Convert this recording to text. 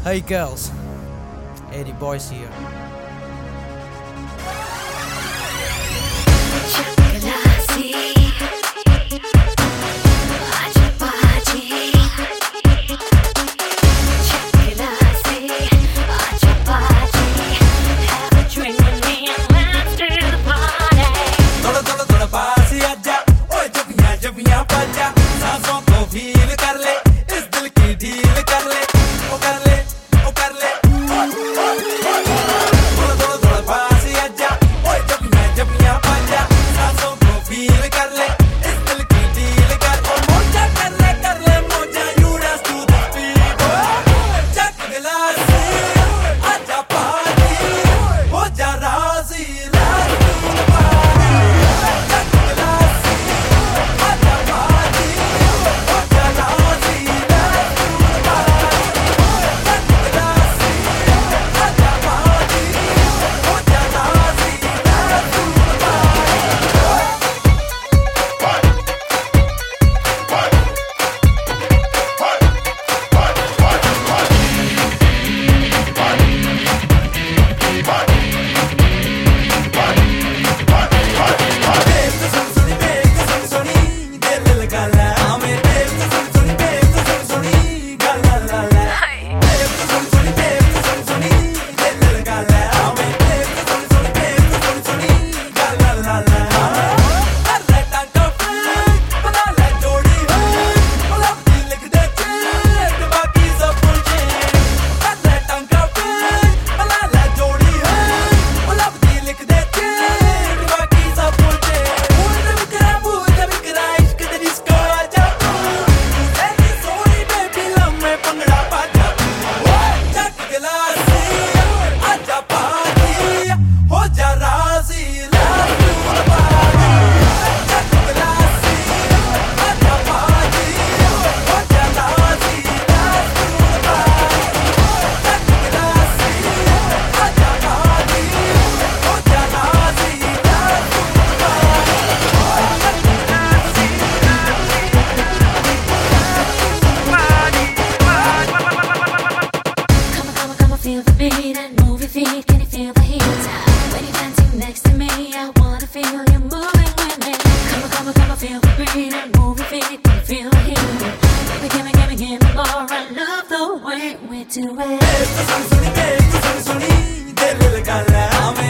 Hey girls, Eddie Boys here. Feel the beat and move your feet. Can you feel the heat? When you're dancing next to me, I wanna feel you moving with me. Come on, feel the beat and move your feet. Can you feel the heat? Baby, give me more. I love the way we do it.